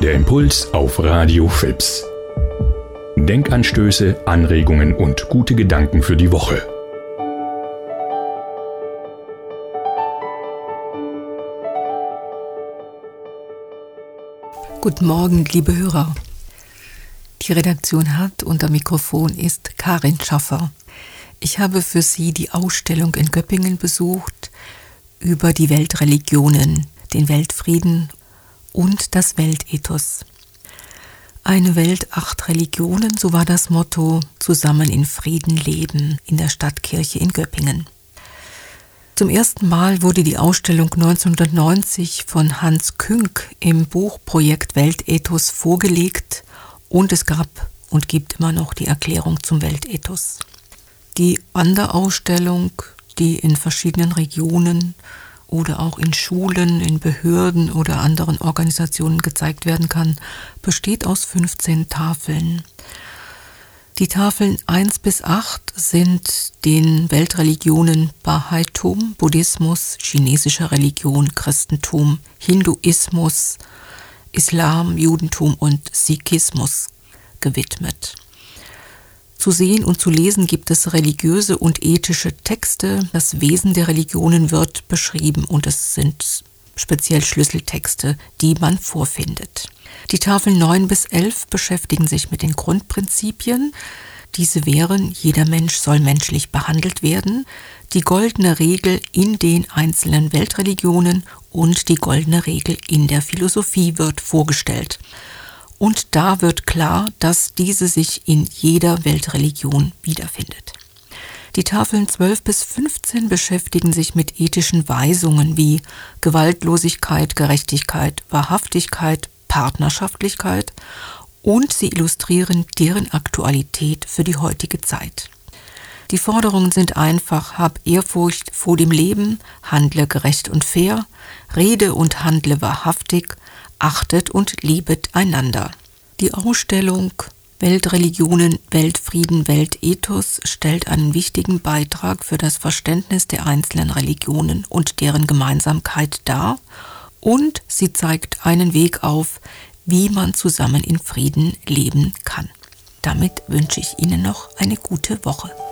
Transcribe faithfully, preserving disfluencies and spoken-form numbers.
Der Impuls auf Radio Philips. Denkanstöße, Anregungen und gute Gedanken für die Woche. Guten Morgen, liebe Hörer. Die Redaktion hat und am Mikrofon ist Karin Schaffer. Ich habe für Sie die Ausstellung in Göppingen besucht über die Weltreligionen, den Weltfrieden und das Weltethos. Eine Welt, acht Religionen, so war das Motto, zusammen in Frieden leben in der Stadtkirche in Göppingen. Zum ersten Mal wurde die Ausstellung neunzehnhundertneunzig von Hans Künck im Buchprojekt Weltethos vorgelegt und es gab und gibt immer noch die Erklärung zum Weltethos. Die Wanderausstellung, die in verschiedenen Regionen oder auch in Schulen, in Behörden oder anderen Organisationen gezeigt werden kann, besteht aus fünfzehn Tafeln. Die Tafeln eins bis acht sind den Weltreligionen Bahaitum, Buddhismus, chinesischer Religion, Christentum, Hinduismus, Islam, Judentum und Sikhismus gewidmet. Zu sehen und zu lesen gibt es religiöse und ethische Texte. Das Wesen der Religionen wird beschrieben und es sind speziell Schlüsseltexte, die man vorfindet. Die Tafeln neun bis elf beschäftigen sich mit den Grundprinzipien. Diese wären: Jeder Mensch soll menschlich behandelt werden, die goldene Regel in den einzelnen Weltreligionen und die goldene Regel in der Philosophie wird vorgestellt. Und da wird klar, dass diese sich in jeder Weltreligion wiederfindet. Die Tafeln zwölf bis fünfzehn beschäftigen sich mit ethischen Weisungen wie Gewaltlosigkeit, Gerechtigkeit, Wahrhaftigkeit, Partnerschaftlichkeit und sie illustrieren deren Aktualität für die heutige Zeit. Die Forderungen sind einfach: Hab Ehrfurcht vor dem Leben, handle gerecht und fair, rede und handle wahrhaftig, achtet und liebet einander. Die Ausstellung Weltreligionen, Weltfrieden, Weltethos stellt einen wichtigen Beitrag für das Verständnis der einzelnen Religionen und deren Gemeinsamkeit dar und sie zeigt einen Weg auf, wie man zusammen in Frieden leben kann. Damit wünsche ich Ihnen noch eine gute Woche.